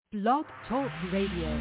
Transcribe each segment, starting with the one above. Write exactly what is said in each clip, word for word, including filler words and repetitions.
Blog Talk Radio.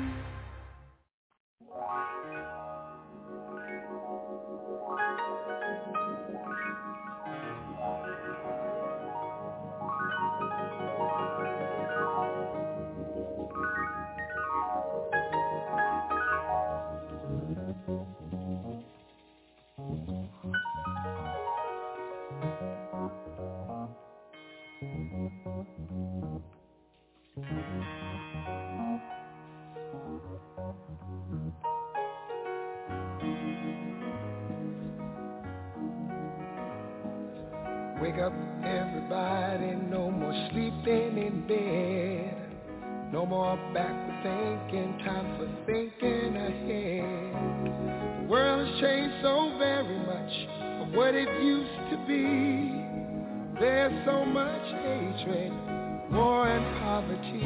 Wake up, everybody, no more sleeping in bed. No more backward thinking, time for thinking ahead. The world has changed so very much from what it used to be. There's so much hatred, war and poverty.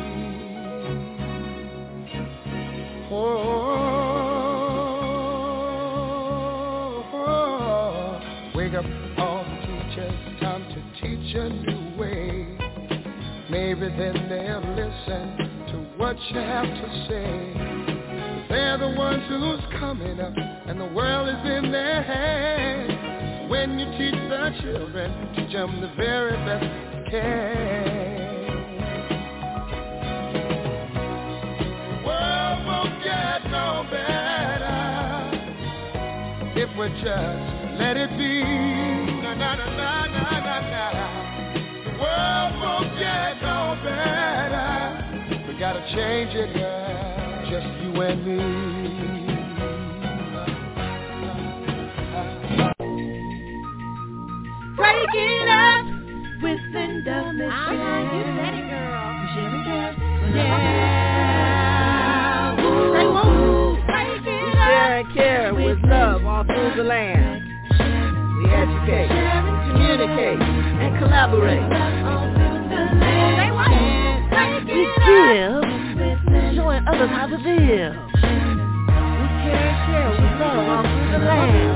Oh, oh, oh. Wake up, all the teachers, time to teach a new way. Maybe then they'll listen to what you have to say. They're the ones who's coming up, and the world is in their hands. When you teach the children, teach them the very best you can. The world won't get no better if we just let it be. Na na na na na na na. The world won't get no better. We gotta change it, girl, just you and me. Break it up with Linda Mitchell. Uh-huh, you said it, girl. Sherry Cass. Yeah. Say woo. Break it up. Share and care with love all through the land. We educate, communicate, and collaborate. We give, showing others how to live. We care and share with love all through the land.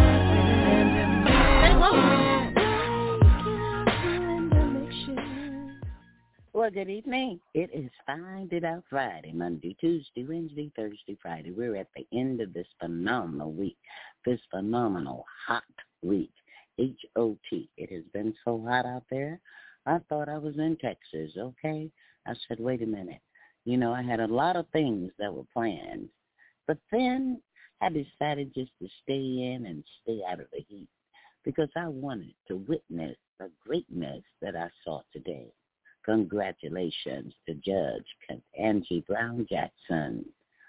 Well, good evening. It is Find It Out Friday, Monday, Tuesday, Wednesday, Thursday, Friday. We're at the end of this phenomenal week, this phenomenal hot week, H O T. It has been so hot out there. I thought I was in Texas, okay? I said, wait a minute. You know, I had a lot of things that were planned, but then I decided just to stay in and stay out of the heat because I wanted to witness the greatness that I saw today. Congratulations to Judge Ketanji Brown Jackson,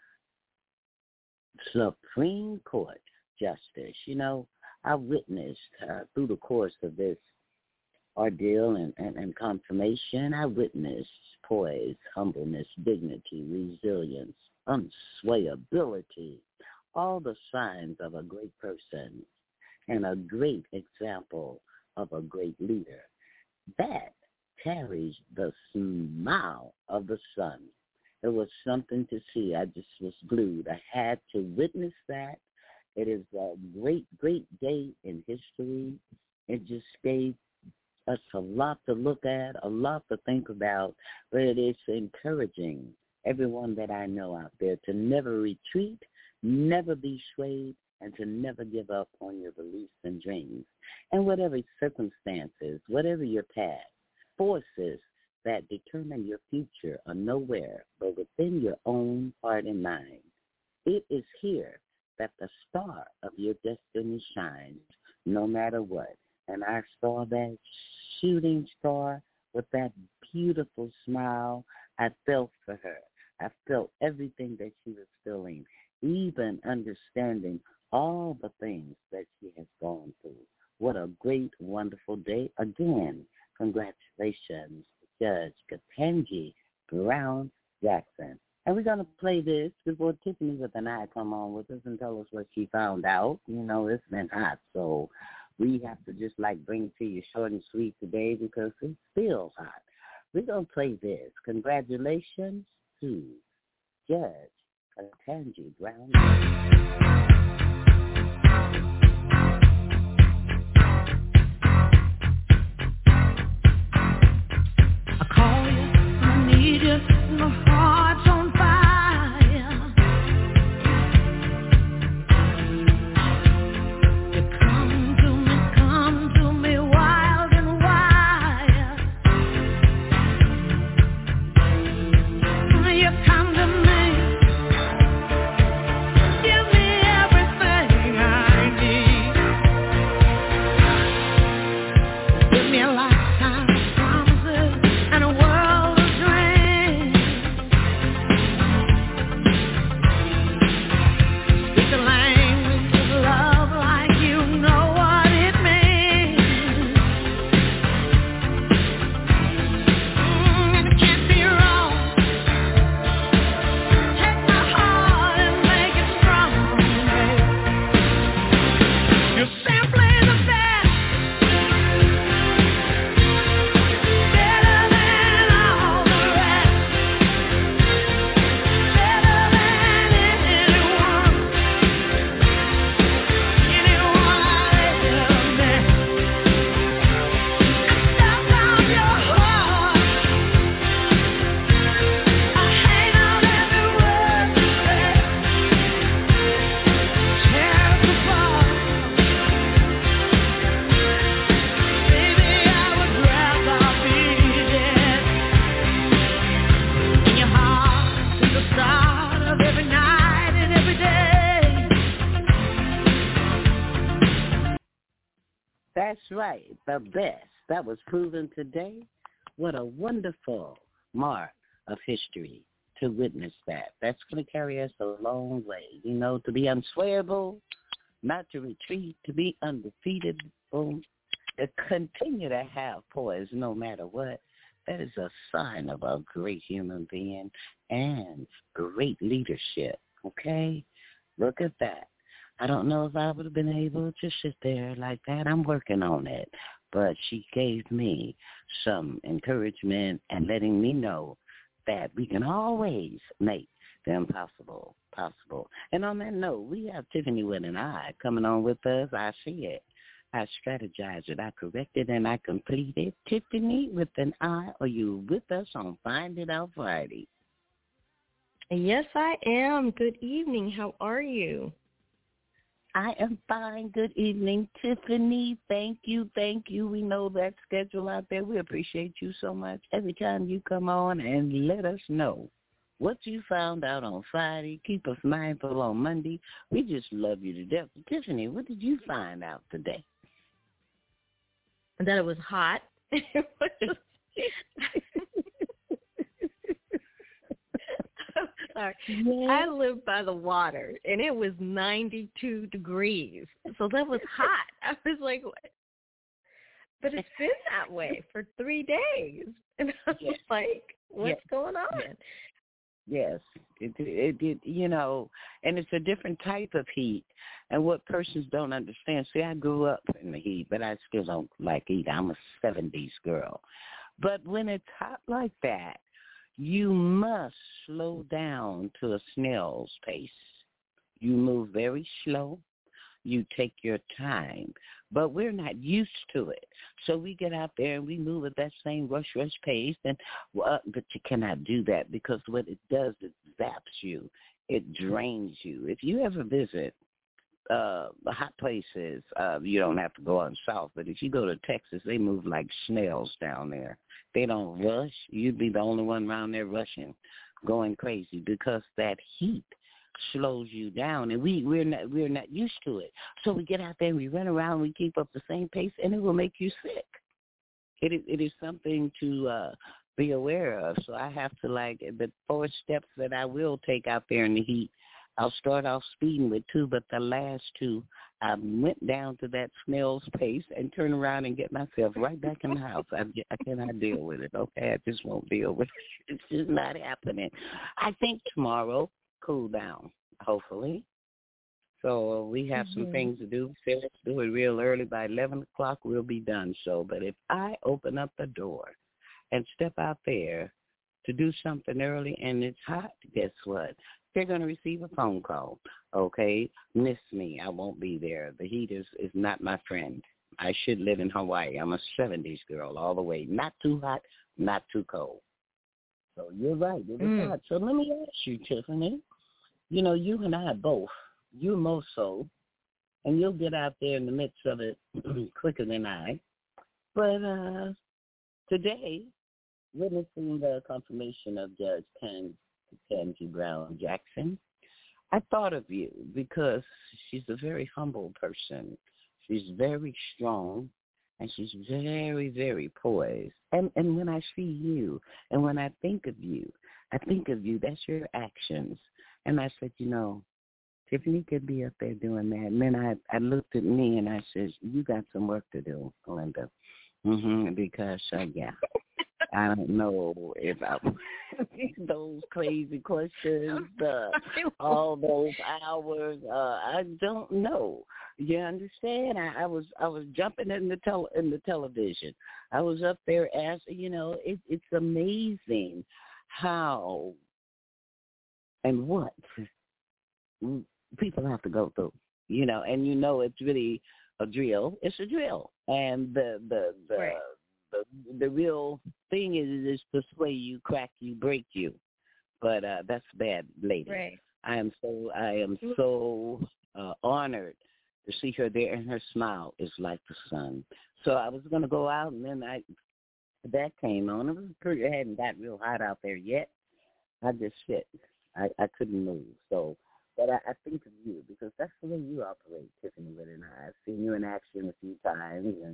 Supreme Court Justice. You know, I witnessed uh, through the course of this ordeal and, and, and confirmation, I witnessed poise, humbleness, dignity, resilience, unswayability, all the signs of a great person and a great example of a great leader. That carries the smile of the sun. It was something to see. I just was glued. I had to witness that. It is a great, great day in history. It just gave us a lot to look at, a lot to think about, but it is encouraging everyone that I know out there to never retreat, never be swayed, and to never give up on your beliefs and dreams. And whatever circumstances, whatever your past, forces that determine your future are nowhere but within your own heart and mind. It is here that the star of your destiny shines, no matter what. And I saw that shooting star with that beautiful smile. I felt for her. I felt everything that she was feeling, even understanding all the things that she has gone through. What a great, wonderful day. Again, congratulations to Judge Ketanji Brown Jackson. And we're going to play this before Tiffany with an eye come on with us and tell us what she found out. You know, it's been hot, so we have to just like bring it to you short and sweet today because it feels hot. We're going to play this. Congratulations to Judge Ketanji Brown Jackson. I call you, I need you. right, the best. That was proven today. What a wonderful mark of history to witness that. That's going to carry us a long way. You know, to be unswayable, not to retreat, to be undefeatable, to continue to have poise no matter what. That is a sign of a great human being and great leadership, okay? Look at that. I don't know if I would have been able to sit there like that. I'm working on it. But she gave me some encouragement and letting me know that we can always make the impossible possible. And on that note, we have Tiffany with an I coming on with us. I see it. I strategized it. I corrected and I completed. Tiffany with an I, are you with us on Find It Out Friday? Yes, I am. Good evening. How are you? I am fine. Good evening, Tiffany. Thank you, thank you. We know that schedule out there. We appreciate you so much. Every time you come on and let us know what you found out on Friday. Keep us mindful on Monday. We just love you to death. Tiffany, what did you find out today? That it was hot. Sorry. Yeah. I live by the water, and it was ninety-two degrees. So that was hot. I was like, what? But it's been that way for three days. And I was yes. like, what's yes. going on? Yes. Yes, it, it did, you know, and it's a different type of heat. And what persons don't understand, see, I grew up in the heat, but I still don't like heat. I'm a seventies girl. But when it's hot like that, you must slow down to a snail's pace. You move very slow. You take your time. But we're not used to it. So we get out there and we move at that same rush, rush pace. And well, but you cannot do that because what it does, it zaps you. It drains you. If you ever visit uh, hot places, uh, you don't have to go on south. But if you go to Texas, they move like snails down there. They don't rush. You'd be the only one around there rushing, going crazy because that heat slows you down, and we we're not we're not used to it. So we get out there and we run around, we keep up the same pace, and it will make you sick. It is it is something to uh, be aware of. So I have to like the four steps that I will take out there in the heat. I'll start off speeding with two, but the last two, I went down to that snail's pace and turn around and get myself right back in the house. I, I cannot deal with it. Okay, I just won't deal with it. It's just not happening. I think tomorrow. Cool down, hopefully. So we have mm-hmm. some things to do. So let's do it real early. By eleven o'clock, we'll be done. So, but if I open up the door and step out there to do something early and it's hot, guess what? They're going to receive a phone call. Okay, miss me. I won't be there. The heat is, is not my friend. I should live in Hawaii. I'm a seventies girl all the way. Not too hot, not too cold. So you're right. It was mm. hot. So let me ask you, Tiffany. You know, you and I both, you more so, and you'll get out there in the midst of it quicker than I. But uh, today, witnessing the confirmation of Judge Ketanji Brown Jackson, I thought of you because she's a very humble person. She's very strong, and she's very, very poised. And and when I see you, and when I think of you, I think of you, that's your actions. And I said, you know, Tiffany could be up there doing that. And then I, I looked at me and I said, you got some work to do, Linda. Mm-hmm, because, uh, yeah, I don't know if I those crazy questions, uh, all those hours, uh, I don't know. You understand? I, I was I was jumping in the tel- in the television. I was up there asking, you know, it, it's amazing how and what people have to go through, you know, and you know it's really a drill. It's a drill. And the the the, right. the, the real thing is is to sway you, crack you, break you. But uh, that's bad, lady. Right. I am so I am so uh, honored to see her there, and her smile is like the sun. So I was going to go out, and then I that came on. It was pretty. It hadn't got real hot out there yet. I just sit. I, I couldn't move. So, but I, I think of you because that's the way you operate, Tiffany. With and I. I've seen you in action a few times, and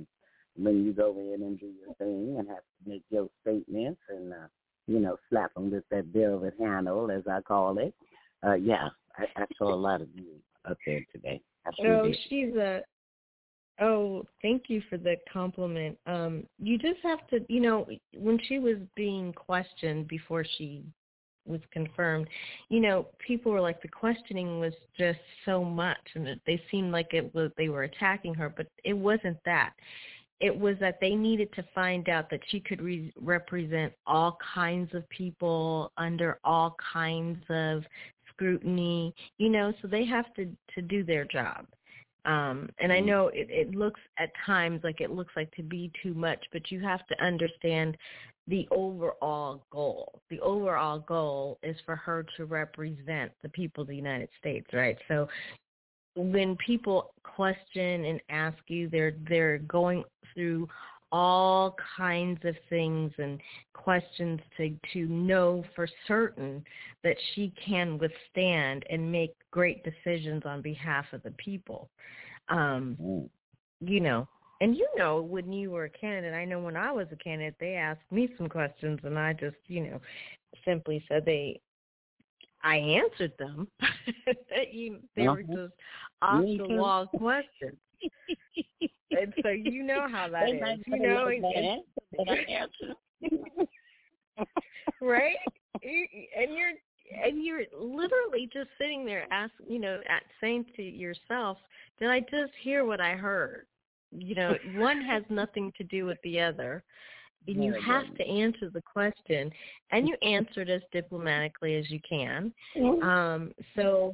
when you go in and do your thing and have to make your statements and, uh, you know, slap them with that velvet handle, as I call it. Uh, yeah, I, I saw a lot of you up there today. I sure Oh, did. she's a, oh, thank you for the compliment. Um, you just have to, you know, when she was being questioned before she was confirmed, you know, people were like, the questioning was just so much, and it, they seemed like it was, they were attacking her, but it wasn't that. It was that they needed to find out that she could re- represent all kinds of people under all kinds of scrutiny, you know, so they have to, to do their job. Um, and I know it, it looks at times like it looks like to be too much, but you have to understand the overall goal. The overall goal is for her to represent the people of the United States, right? So when people question and ask you, they're they're going through all kinds of things and questions to, to know for certain that she can withstand and make great decisions on behalf of the people. Um, Mm. You know, and you know, when you were a candidate, I know when I was a candidate, they asked me some questions and I just, you know, simply said they, I answered them. you, they Uh-huh. were just off Me the too. wall questions. And so you know how that They is, might you not know, like and, that and, answer, but I answered. right? You- And you're and you're literally just sitting there asking, you know, at, saying to yourself, did I just hear what I heard? You know, one has nothing to do with the other. And you No, it have doesn't. to answer the question, and you answer it as diplomatically as you can. Um, so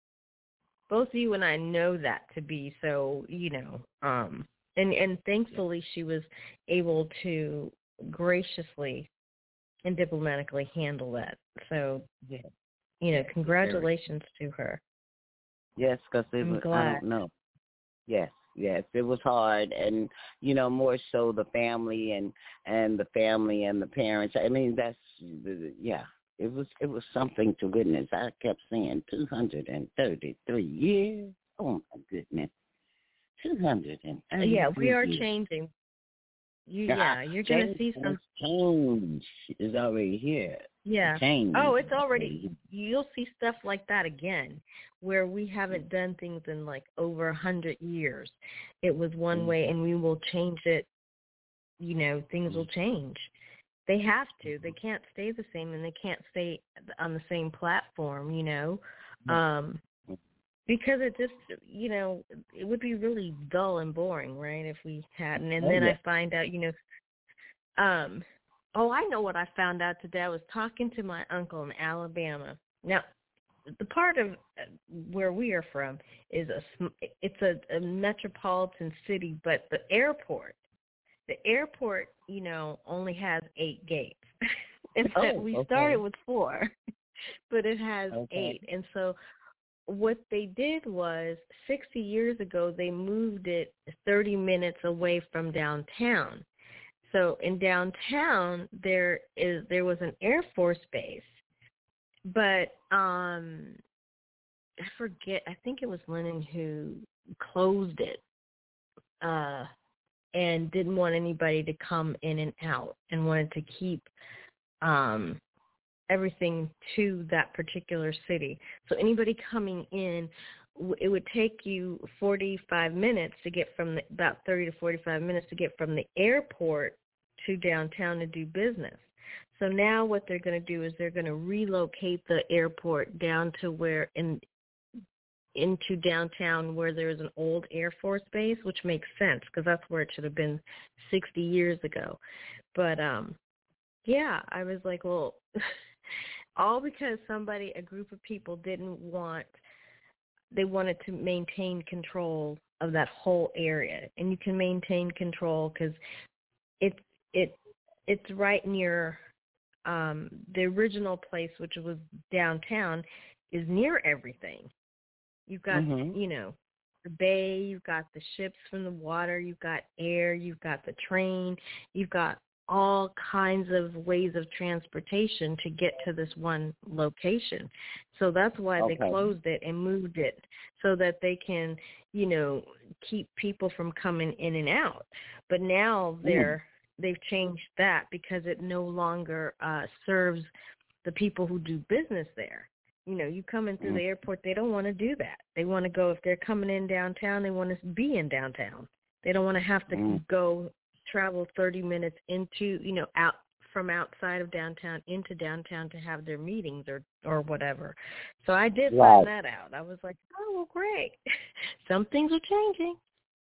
both you and I know that to be so, you know, um, and, and thankfully she was able to graciously and diplomatically handle that. So, Yeah. you know, congratulations to her. Yes, because it I'm was, I glad. don't know. Yes, yes, it was hard, and you know, more so the family and and the family and the parents. I mean, that's yeah. It was it was something to witness. I kept saying two hundred and thirty-three years. Oh my goodness, two hundred and thirty-three. Yeah, we are years. changing. You, Yeah, yeah, you're going to see some. change is already here. Yeah. Change. Oh, it's already, you'll see stuff like that again, where we haven't done things in like over a hundred years. It was one Mm. way, and we will change it. You know, things will change. They have to. They can't stay the same, and they can't stay on the same platform, you know, um, because it just, you know, it would be really dull and boring, right, if we hadn't. And Oh, then yeah. I find out, you know, um, oh, I know what I found out today. I was talking to my uncle in Alabama. Now, the part of where we are from is a, sm- it's a, a metropolitan city, but the airport, the airport, you know, only has eight gates. And so Oh, we okay. started with four, but it has Okay. eight. And so what they did was sixty years ago, they moved it thirty minutes away from downtown. So in downtown, there is there was an Air Force base, but um, I forget. I think it was Lennon who closed it uh, and didn't want anybody to come in and out, and wanted to keep um, everything to that particular city. So anybody coming in, it would take you forty-five minutes to get from the, about thirty to forty-five minutes to get from the airport to downtown to do business. So now what they're going to do is they're going to relocate the airport down to where in into downtown where there's an old Air Force base, which makes sense because that's where it should have been sixty years ago. But um, yeah, I was like, well, all because somebody, a group of people didn't want, they wanted to maintain control of that whole area. And you can maintain control because it's, it, it's right near um, the original place, which was downtown, is near everything. You've got, Mhm. you know, the bay, you've got the ships from the water, you've got air, you've got the train, you've got all kinds of ways of transportation to get to this one location. So that's why Okay. they closed it and moved it so that they can, you know, keep people from coming in and out. But now they're mm. they've changed that because it no longer uh, serves the people who do business there. You know, you come in through mm. the airport, they don't want to do that. They want to go, if they're coming in downtown, they want to be in downtown. They don't want to have to mm. go travel thirty minutes into, you know, out from outside of downtown into downtown to have their meetings or, or whatever. So I did right. find that out. I was like, oh, well, great. Some things are changing.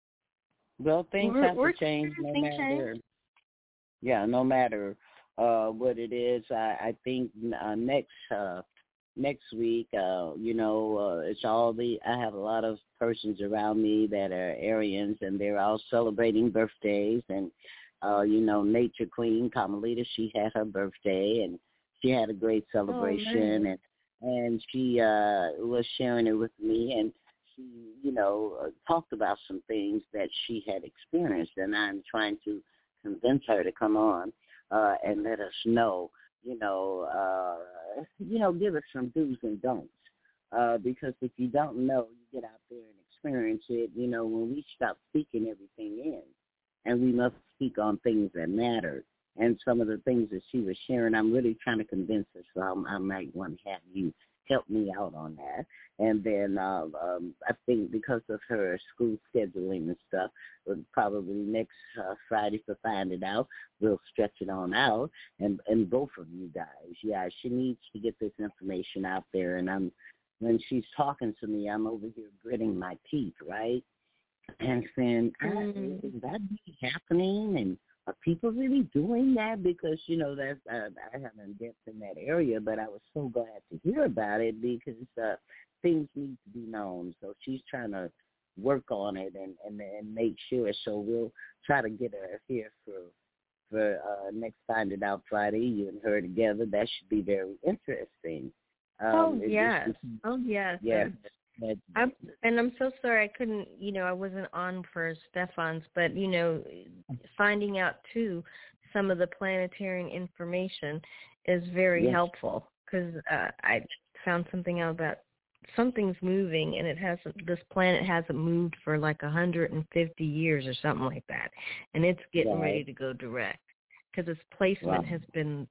Well, things we're, have we're to change no matter. Change. Yeah, no matter uh, what it is. I, I think uh, next uh, next week, uh, you know, uh, it's all the. I have a lot of persons around me that are Aryans, and they're all celebrating birthdays. And uh, you know, Nature Queen Carmelita, she had her birthday, and she had a great celebration, oh, and and she uh, was sharing it with me, and she, you know, uh, talked about some things that she had experienced, and I'm trying to convince her to come on uh, and let us know, you know, uh, you know, give us some do's and don'ts. Uh, because if you don't know, you get out there and experience it. You know, when we stop speaking everything in, and we must speak on things that matter. And some of the things that she was sharing, I'm really trying to convince her, so I, I might want to have you help me out on that. And then uh, um, I think because of her school scheduling and stuff, probably next uh, Friday for Find It Out, we'll stretch it on out. And, and both of you guys, yeah, she needs to get this information out there. And I'm when she's talking to me, I'm over here gritting my teeth, right? And saying, mm. is that really happening? And are people really doing that? Because, you know, that's, uh, I haven't depth in that area, but I was so glad to hear about it because uh, things need to be known. So she's trying to work on it and, and, and make sure. So we'll try to get her here for for uh, next Find It Out Friday, you and her together. That should be very interesting. Um, oh, yes. Just, oh, yes. Yes. I'm, and I'm so sorry I couldn't, you know, I wasn't on for Stefan's, but, you know, finding out, too, some of the planetarian information is very yes. helpful because uh, I found something out about something's moving and it hasn't, this planet hasn't moved for like one hundred fifty years or something like that. And it's getting right. ready to go direct because its placement wow. has been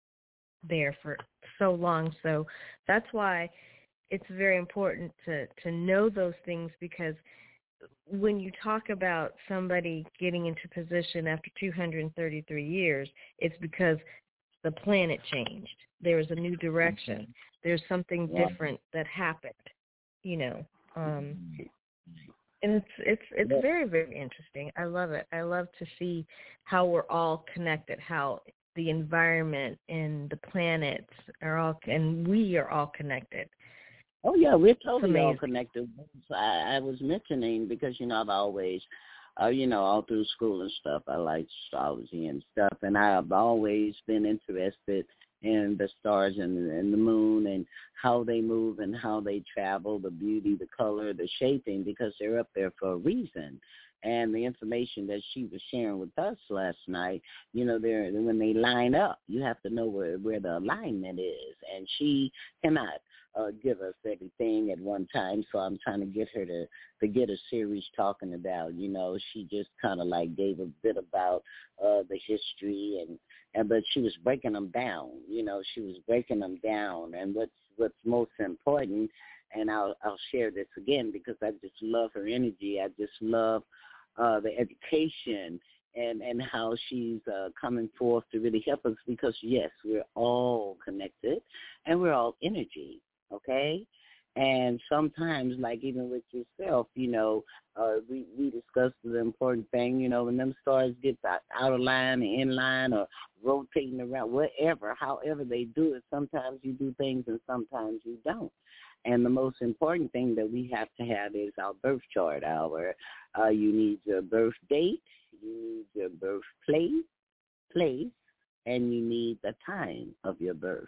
there for so long. So that's why it's very important to, to know those things because when you talk about somebody getting into position after two hundred thirty-three years, it's because the planet changed. There was a new direction. There's something yeah. different that happened, you know. Um, and it's it's it's yeah. very, very interesting. I love it. I love to see how we're all connected, how the environment and the planets are all, and we are all connected. Oh, yeah, we're totally all connected. I, I was mentioning because, you know, I've always, uh, you know, all through school and stuff, I like astrology and stuff, and I've always been interested in the stars and, and the moon and how they move and how they travel, the beauty, the color, the shaping, because they're up there for a reason. And the information that she was sharing with us last night, you know, they're, when they line up, you have to know where, where the alignment is. And she cannot uh, give us everything at one time, so I'm trying to get her to, to get a series talking about, you know, she just kind of like gave a bit about uh, the history, and, and but she was breaking them down. You know, she was breaking them down. And what's, what's most important, and I'll, I'll share this again because I just love her energy. I just love Uh, the education and, and how she's uh, coming forth to really help us because, yes, we're all connected and we're all energy, okay? And sometimes, like even with yourself, you know, uh, we, we discussed the important thing, you know, when them stars get out of line and in line or rotating around, whatever, however they do it, sometimes you do things and sometimes you don't. And the most important thing that we have to have is our birth chart. Our, uh, you need your birth date, you need your birthplace, place, and you need the time of your birth.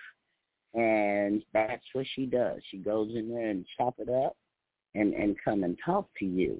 And that's what she does. She goes in there and chop it up and, and come and talk to you.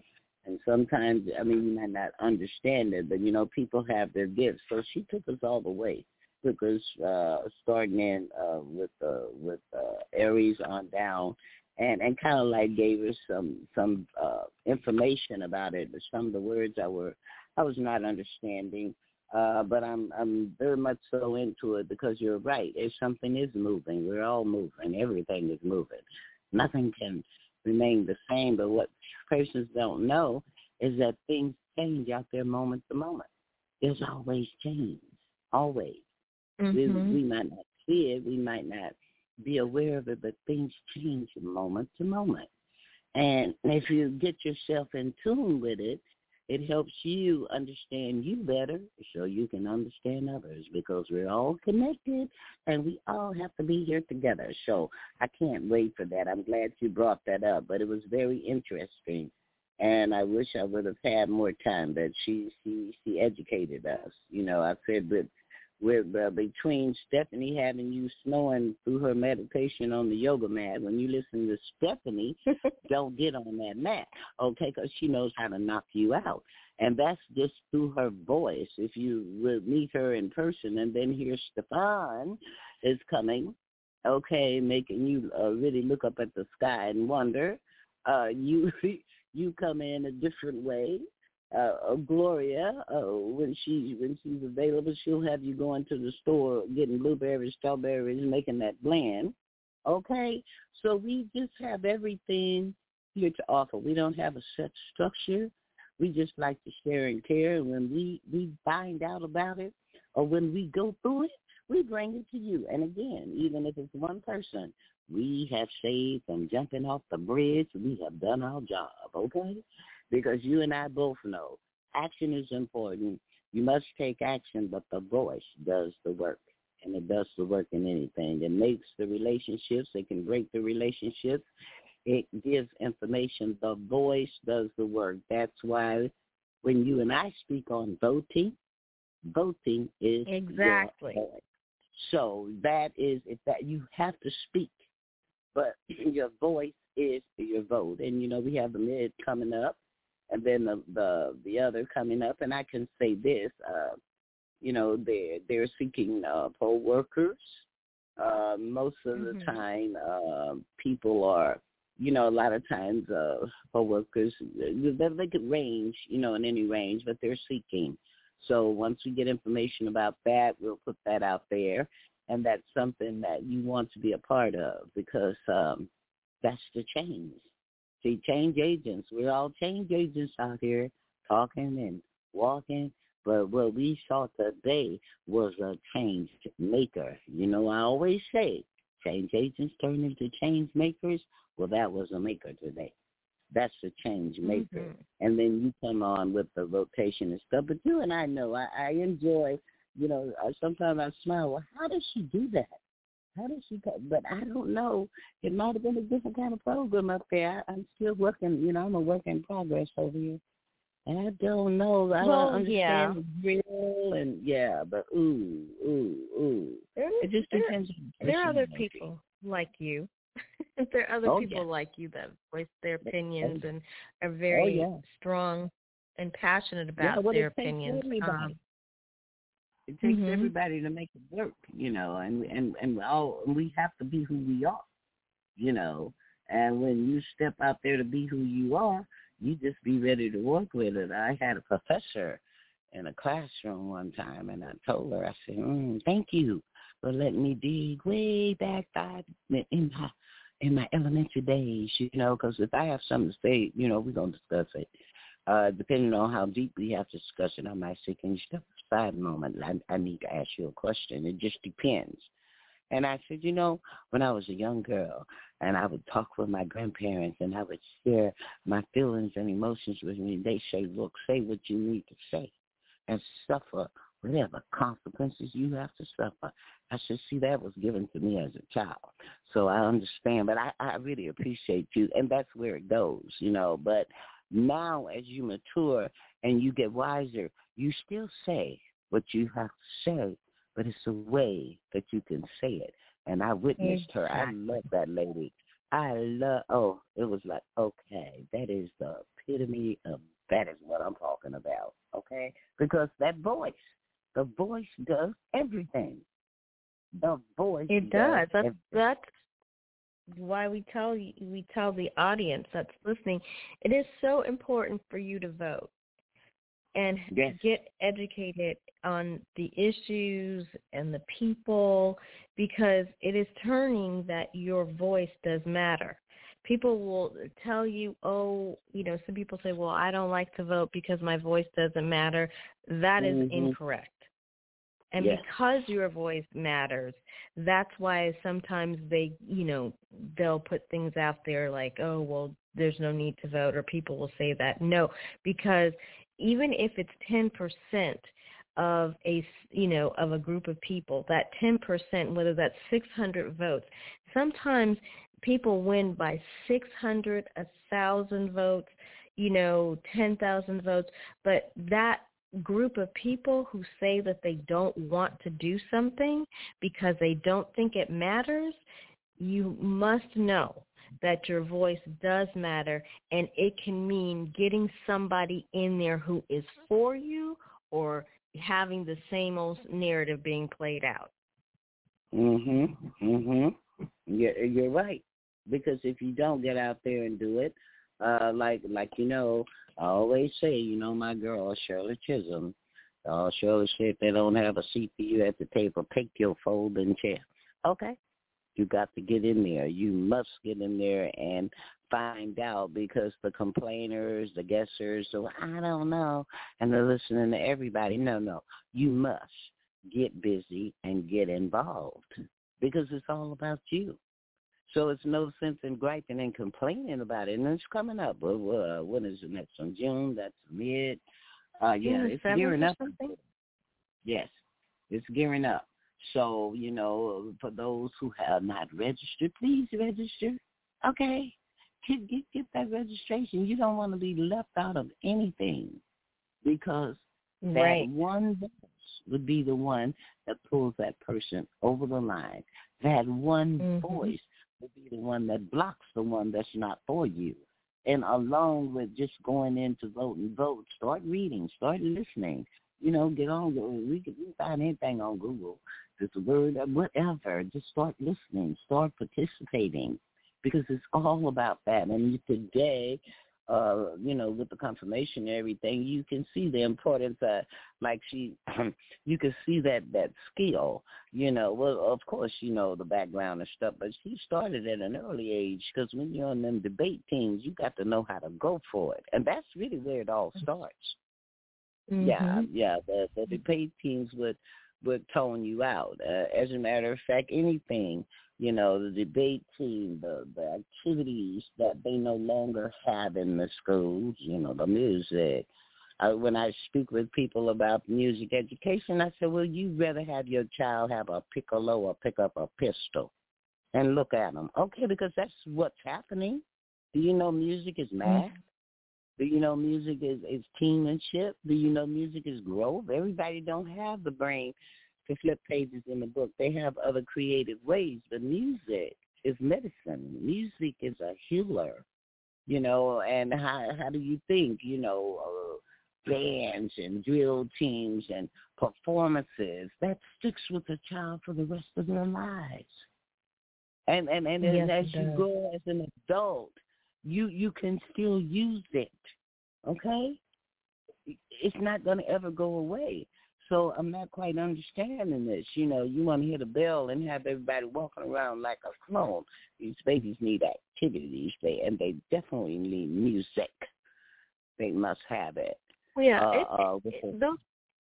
And sometimes, I mean, you might not understand it, but, you know, people have their gifts. So she took us all the way. Took us uh, starting in uh, with uh, with uh, Aries on down, and, and kind of like gave us some some uh, information about it. Some of the words I were I was not understanding, uh, but I'm I'm very much so into it because you're right. If something is moving, we're all moving. Everything is moving. Nothing can remain the same. But what persons don't know is that things change out there moment to moment. There's always change, always. Mm-hmm. We, we might not see it, we might not be aware of it, but things change moment to moment. And if you get yourself in tune with it, it helps you understand you better so you can understand others, because we're all connected and we all have to be here together. So I can't wait for that. I'm glad you brought that up, but it was very interesting. And I wish I would have had more time, but she she, she educated us. You know, I said that with uh, between Stephanie having you snoring through her meditation on the yoga mat, when you listen to Stephanie, don't get on that mat, okay, because she knows how to knock you out. And that's just through her voice. If you would meet her in person and then hear Stefan is coming, okay, making you uh, really look up at the sky and wonder, uh, you you come in a different way. Uh, Gloria, uh, when she when she's available, she'll have you going to the store getting blueberries, strawberries, making that blend. Okay, so we just have everything here to offer. We don't have a set structure. We just like to share and care. And when we we find out about it, or when we go through it, we bring it to you. And again, even if it's one person, we have saved from jumping off the bridge. We have done our job. Okay. Because you and I both know action is important. You must take action, but the voice does the work, and it does the work in anything. It makes the relationships. It can break the relationships. It gives information. The voice does the work. That's why when you and I speak on voting, voting is exactly. Your voice. So that is if that you have to speak, but your voice is your vote. And, you know, we have the mid coming up. And then the, the the other coming up, and I can say this, uh, you know, they're, they're seeking uh, poll workers. Uh, most of the mm-hmm. time, uh, people are, you know, a lot of times uh, poll workers, they, they could range, you know, in any range, but they're seeking. So once we get information about that, we'll put that out there, and that's something that you want to be a part of, because um, that's the change. See, change agents, we're all change agents out here talking and walking, but what we saw today was a change maker. You know, I always say change agents turn into change makers. Well, that was a maker today. That's a change maker. Mm-hmm. And then you come on with the rotation and stuff. But you and I know, I, I enjoy, you know, sometimes I smile. Well, how does she do that? How did she go? But I don't know. It might have been a different kind of program up there. I, I'm still working. You know, I'm a work in progress over here. And I don't know. I well, don't yeah. understand the drill. And, yeah, but ooh, ooh, ooh. There, it just there, depends on the there are other personality. people like you. There are other oh, people yeah. like you that voice their opinions oh, and are very oh, yeah. strong and passionate about yeah, well, their it takes opinions. everybody. Um, It takes mm-hmm. everybody to make it work, you know, and and and all and we have to be who we are, you know. And when you step out there to be who you are, you just be ready to work with it. I had a professor in a classroom one time, and I told her, I said, mm, "Thank you for letting me dig way back by in my in my elementary days, you know, because if I have something to say, you know, we're gonna discuss it." Uh, depending on how deep we have to discuss it, I might say, can you step aside a moment? I, I need to ask you a question. It just depends. And I said, you know, when I was a young girl and I would talk with my grandparents and I would share my feelings and emotions with me, they say, look, say what you need to say and suffer whatever consequences you have to suffer. I said, see, that was given to me as a child. So I understand, but I, I really appreciate you. And that's where it goes, you know, but now, as you mature and you get wiser, you still say what you have to say, but it's a way that you can say it. And I witnessed exactly. her. I love that lady. I love, oh, it was like, okay, that is the epitome of That is what I'm talking about, okay? Because that voice, the voice does everything. The voice It does. does. That's everything. that's why we tell you, we tell the audience that's listening, it is so important for you to vote and yes. get educated on the issues and the people, because it is turning that your voice does matter. People will tell you, oh, you know, some people say, well, I don't like to vote because my voice doesn't matter. That is mm-hmm. incorrect. And yes. because your voice matters, that's why sometimes they, you know, they'll put things out there like, oh, well, there's no need to vote, or people will say that. No, because even if it's ten percent of a, you know, of a group of people, that ten percent, whether that's six hundred votes, sometimes people win by six hundred, one thousand votes, you know, ten thousand votes, but that group of people who say that they don't want to do something because they don't think it matters, you must know that your voice does matter, and it can mean getting somebody in there who is for you or having the same old narrative being played out. Mhm. Mhm. You're, you're right. Because if you don't get out there and do it, uh, like like you know, I always say, you know, my girl Shirley Chisholm, uh, Shirley said, if they don't have a seat for you at the table, take your folding chair. Okay, you got to get in there. You must get in there and find out, because the complainers, the guessers, so I don't know, and they're listening to everybody. No, no, you must get busy and get involved, because it's all about you. So it's no sense in griping and complaining about it. And it's coming up. Uh, when is the next one? June? That's mid. Uh, yeah, June it's seventh gearing or up. something? Yes, it's gearing up. So, you know, for those who have not registered, please register. Okay? Get, get, get that registration. You don't want to be left out of anything, because that right. one voice would be the one that pulls that person over the line. That one mm-hmm. voice will be the one that blocks the one that's not for you. And along with just going in to vote and vote, start reading, start listening. You know, get on. We can find anything on Google. Just a word, whatever. Just start listening. Start participating, because it's all about that. And today, uh, you know, with the confirmation and everything, you can see the importance of, like she, you can see that, that skill, you know. Well, of course, you know, the background and stuff, but she started at an early age, because when you're on them debate teams, you got to know how to go for it. And that's really where it all starts. Mm-hmm. Yeah, yeah, the, the debate teams would, would tone you out. Uh, as a matter of fact, anything, you know, the debate team, the, the activities that they no longer have in the schools, you know, the music. Uh, when I speak with people about music education, I say, well, you'd rather have your child have a piccolo or pick up a pistol and look at them. Okay, because that's what's happening. Do you know music is math? Mm-hmm. Do you know music is, is teammanship? Do you know music is growth? Everybody don't have the brain to flip pages in the book. They have other creative ways. But music is medicine. Music is a healer, you know. And how how do you think, you know, uh, bands and drill teams and performances, that sticks with the child for the rest of their lives. And and, and, yes, and as you does. grow as an adult, you, you can still use it, okay? It's not going to ever go away. So I'm not quite understanding this. You know, you want to hit a bell and have everybody walking around like a clone. These babies need activities, they, and they definitely need music. They must have it. Well, yeah, uh, it, uh, it, those,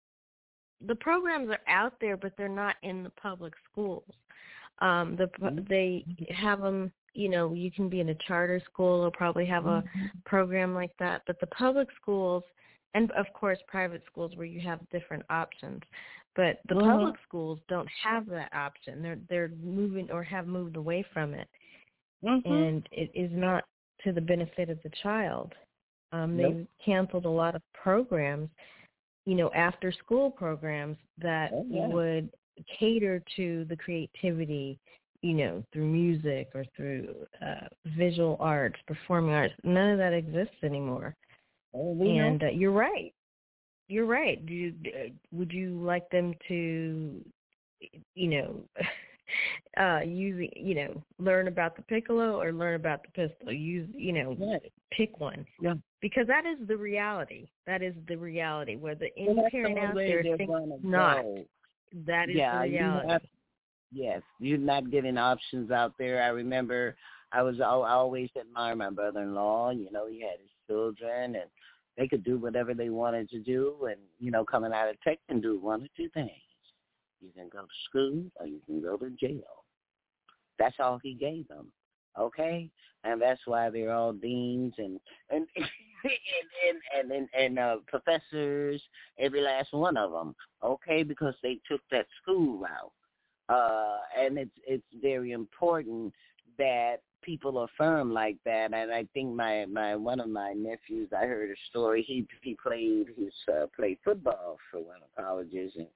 the programs are out there, but they're not in the public schools. Um, the, mm-hmm. They have them, you know, you can be in a charter school or probably have a mm-hmm. program like that. But the public schools, and of course private schools where you have different options, but the mm-hmm. public schools don't have that option. They're they're moving or have moved away from it, mm-hmm. and it is not to the benefit of the child. Um, nope. They've canceled a lot of programs, you know, after school programs that oh, yeah. would cater to the creativity, you know, through music or through uh, visual arts, performing arts. None of that exists anymore. Oh, we and know. uh, you're right. You're right. Do you, uh, would you like them to, you know, uh, using, you know, learn about the piccolo or learn about the pistol? Use, you know, Yeah. pick one. Yeah. Because that is the reality. That is the reality. Whether any Well, that's parent the out way there they're thinks gonna not, go. that is Yeah, the you reality. have, yes, you're not getting options out there. I remember I was I always admire my brother-in-law. You know, he had his children, and they could do whatever they wanted to do. And you know, coming out of tech, can do one or two things: you can go to school or you can go to jail. That's all he gave them. Okay, and that's why they're all deans and and and and and, and uh, professors, every last one of them. Okay, because they took that school route, uh, and it's it's very important that people affirm like that. And I think my, my one of my nephews, I heard a story. He he played his uh, played football for one of the colleges, and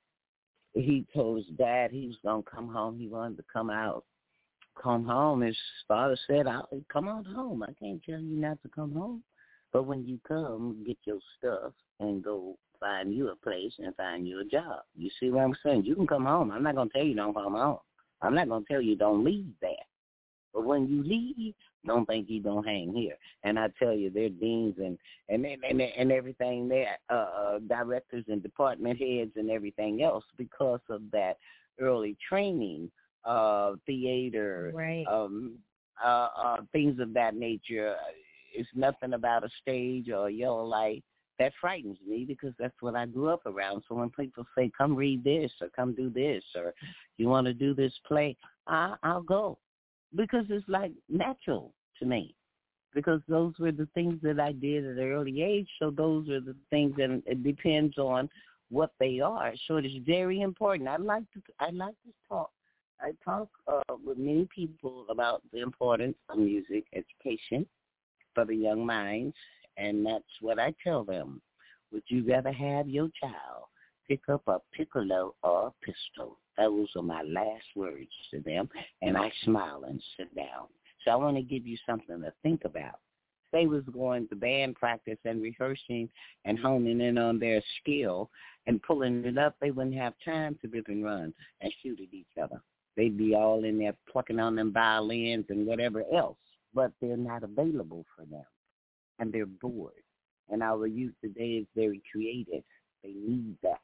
he told his dad he was gonna come home. He wanted to come out. Come home. His father said, I'll come on home. I can't tell you not to come home. But when you come, get your stuff and go find you a place and find you a job. You see what I'm saying? You can come home. I'm not going to tell you don't come home. I'm not going to tell you don't leave there. But when you leave, don't think you don't hang here. And I tell you, they're deans and and and, and everything there, uh, uh, directors and department heads and everything else because of that early training. Uh, theater, right. um, uh, uh, things of that nature. It's nothing about a stage or a yellow light that frightens me because that's what I grew up around. So when people say, come read this or come do this or you want to do this play, I, I'll go because it's like natural to me because those were the things that I did at an early age. So those are the things that it depends on what they are. So it is very important. I like to, I like to talk. I talk uh, with many people about the importance of music education for the young minds, and that's what I tell them. Would you rather have your child pick up a piccolo or a pistol? Those are my last words to them, and I smile and sit down. So I want to give you something to think about. If they was going to band practice and rehearsing and honing in on their skill and pulling it up, they wouldn't have time to rip and run and shoot at each other. They'd be all in there plucking on them violins and whatever else, but they're not available for them, and they're bored. And our youth today is very creative. They need that.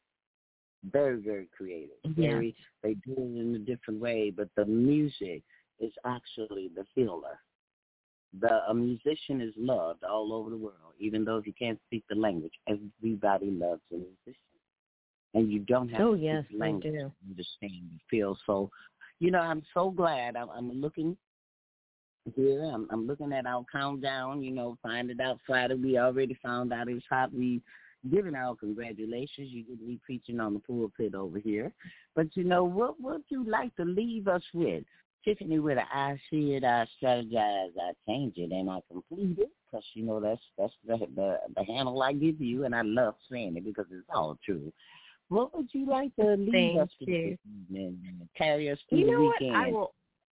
Very, very creative. Very, yeah. They do it in a different way, but the music is actually the healer. The a musician is loved all over the world, even though if you can't speak the language. Everybody loves a musician. And you don't have oh, to yes, speak language do. to understand the feel. So, you know, I'm so glad. I'm, I'm looking here. I'm, I'm looking at our countdown, you know, find it out Friday. We already found out it's hot. We giving our congratulations. You get me preaching on the pulpit over here. But, you know, what would you like to leave us with? Tiffany, with a I see it, I strategize, I change it, and I complete it. Because, you know, that's that's the, the, the handle I give you, and I love saying it because it's all true. What would you like to leave Thank us you. this evening and carry us through you the know weekend? What? I will.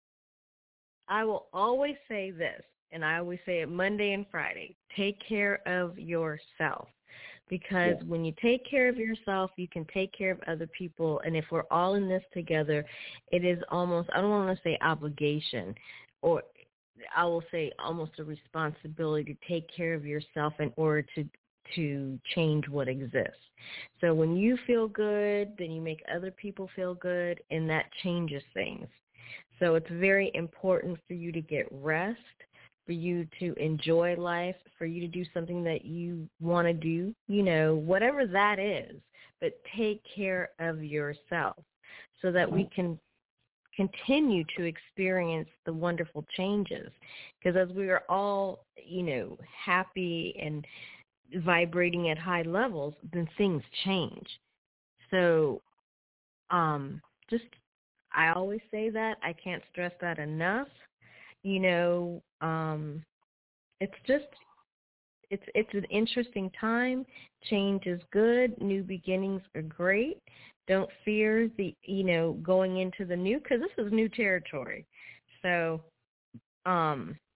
I will always say this, and I always say it Monday and Friday. Take care of yourself, because yeah. when you take care of yourself, you can take care of other people. And if we're all in this together, it is almost, I don't want to say obligation, or I will say almost a responsibility to take care of yourself in order to to change what exists. So when you feel good, then you make other people feel good, and that changes things. So it's very important for you to get rest, for you to enjoy life, for you to do something that you want to do, you know, whatever that is. But take care of yourself so that we can continue to experience the wonderful changes. Because as we are all, you know, happy and vibrating at high levels, then things change. So um, just, I always say that. I can't stress that enough. You know, um, it's just, it's it's an interesting time. Change is good. New beginnings are great. Don't fear the, you know, going into the new, because this is new territory. So um,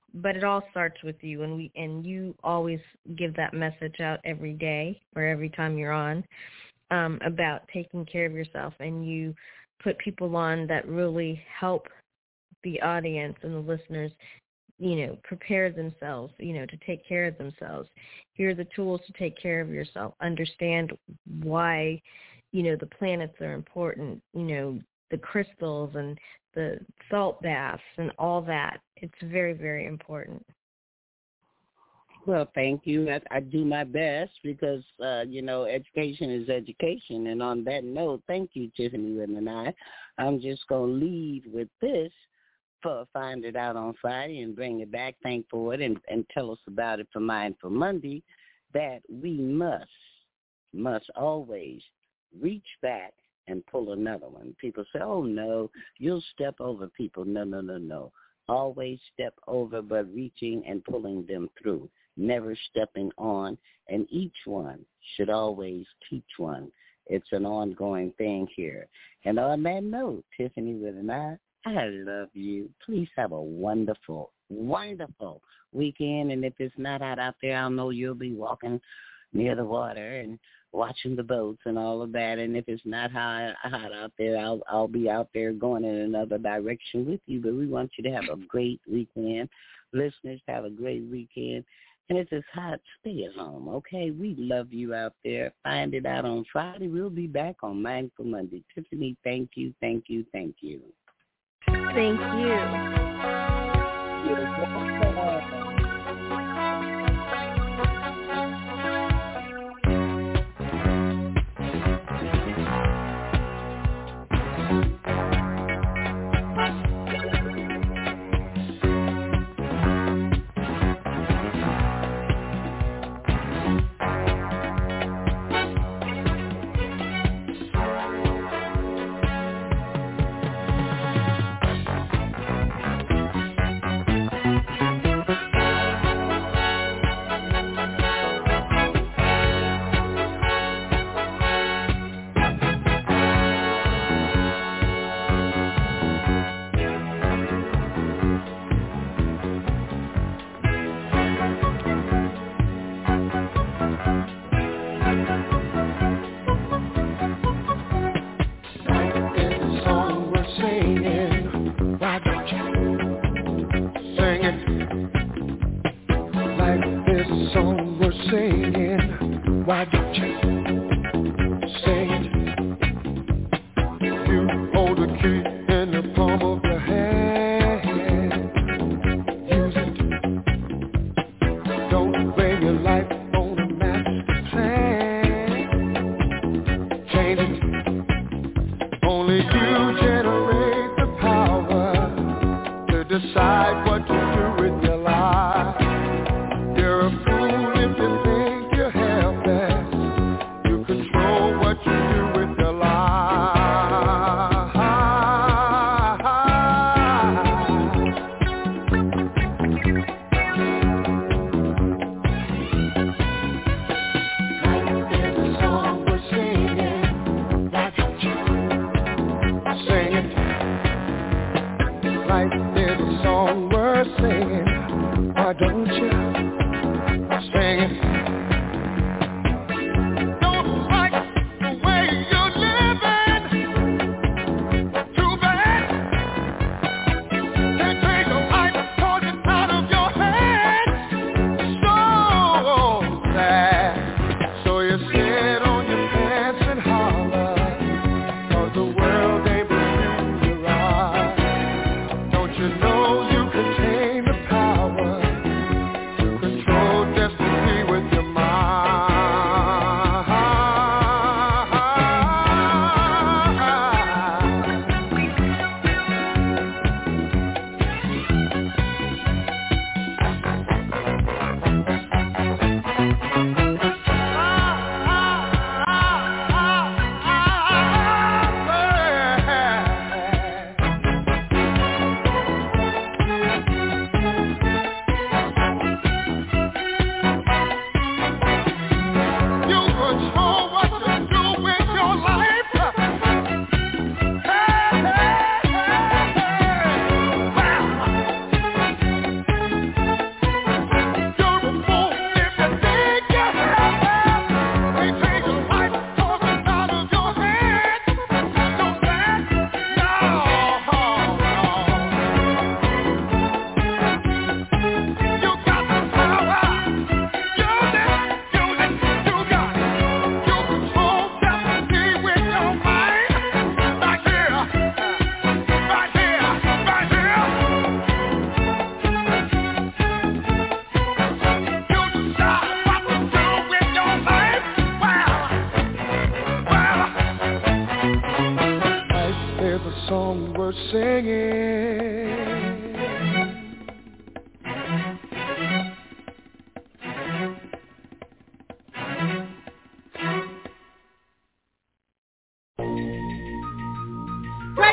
but it all starts with you, and we and you always give that message out every day or every time you're on um, about taking care of yourself, and you put people on that really help the audience and the listeners, you know, prepare themselves, you know, to take care of themselves. Here are the tools to take care of yourself. Understand why, you know, the planets are important, you know, the crystals and the salt baths and all that. It's very, very important. Well, thank you. I, I do my best because, uh, you know, education is education. And on that note, thank you, Tiffany and I. I'm just going to leave with this for Find It Out on Friday and bring it back, thank for it, and, and tell us about it for Mindful Monday, that we must, must always reach back and pull another one. People say, oh, no, you'll step over people. No, no, no, no. Always step over, but reaching and pulling them through, never stepping on, and each one should always teach one. It's an ongoing thing here. And on that note, Tiffany and I, I love you. Please have a wonderful, wonderful weekend. And if it's not hot out there, I know you'll be walking near the water and watching the boats and all of that. And if it's not hot, hot out there, I'll I'll be out there going in another direction with you. But we want you to have a great weekend. Listeners, have a great weekend. And if it's hot, stay at home, okay? We love you out there. Find It Out on Friday. We'll be back on Mindful Monday. Tiffany, thank you, thank you, thank you. Thank you.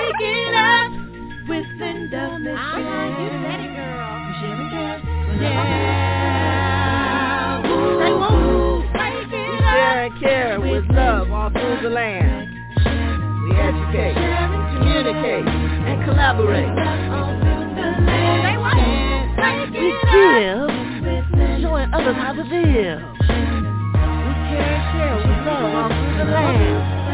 break it up with Linda Mitchell. Ah, you said it, girl. Yeah. They won't break it We share and care with love all through the land. We educate, communicate, and collaborate. They won't break We it up. give, showing others how to live. We care and share with love all through the land.